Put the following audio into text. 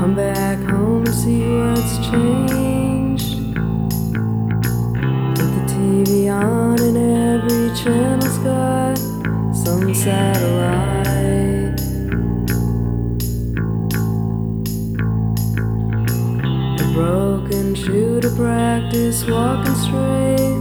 Come back home and see what's changed. Put the TV on and every channel's got some satellite. A broken shoe to practice walking straight.